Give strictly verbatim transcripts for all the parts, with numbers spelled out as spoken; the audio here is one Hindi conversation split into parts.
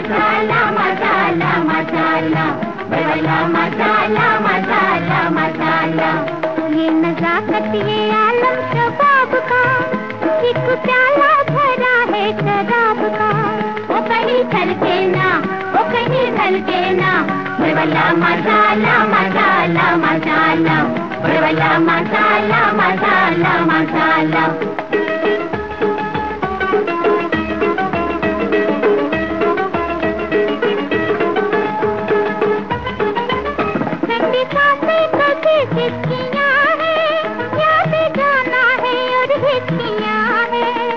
मसाला मसाला मसाला बड़ा मसाला मसाला मसाला। ये नजाकत ये आलम शबाब का, एक प्याला भरा है शराब का। वो कहीं ढलके ना, वो कहीं ढलके ना, बड़ा मसाला मसाला मसाला बड़ा मसाला मसाला मसाला। हिचकियाँ हैं, याद जाना है और हिचकियाँ हैं।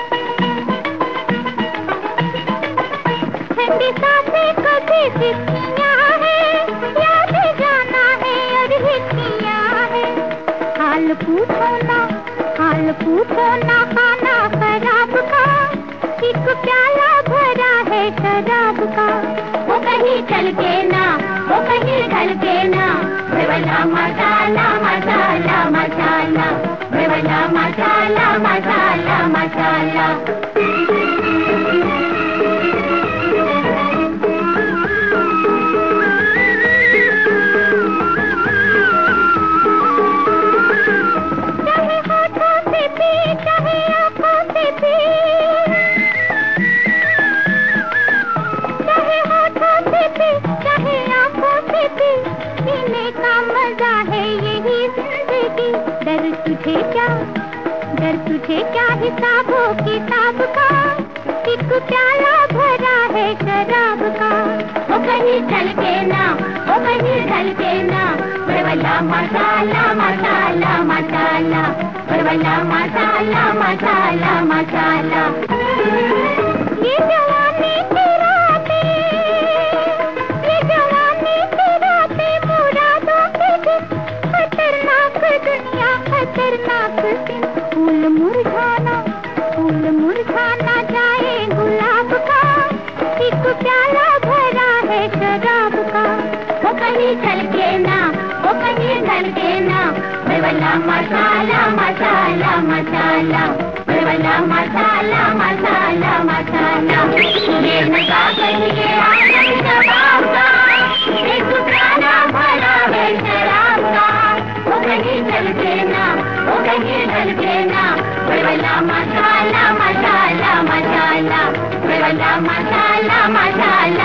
ठंडी सांसें कभी हिचकियाँ हैं, याद जाना है और हिचकियाँ हैं। हाल पूछो ना, हाल पूछो ना, खाना खराब का, एक प्याला भरा है शराब का। वो कहीं चलके ना, वो कहीं ढलके ना, बड़ा मसाला मसाला मसाला बड़ा मसाला मसाला मसाला। चाहे होठों से पी, चाहे आँखों से पी, चाहे होठों से पी, चाहे आँखों से पी, पीने का मजा है यही जिंदगी। डर तुझे क्या, डर तुझे क्या हिसाबों किताब का, एक प्याला भरा है शराब का। वो कहीं ढलके ना, वो कहीं ढलके ना, बड़ा मसाला मसाला मसाला बड़ा मसाला मसाला मसाला। ये जवानी की रातें, ये जवानी की रातें, मुरादों के दिन, खतरनाक दुनिया खतरनाक दिन। फूल मुरझाना, फूल मुरझाना जाए गुलाब का, एक प्याला भरा है शराब का। वो कहीं ढलके ना, वो कहीं ढलके ना, बड़ा मसाला मसाला मसाला बड़ा मसाला मसाला मसाला। ये नजाकत ये आलम शबाब का, एक प्याला भरा है शराब का। वो कहीं ढलके ना, वो कहीं ढलके ना, बड़ा मसाला मसाला मसाला बड़ा मसाला मसाला।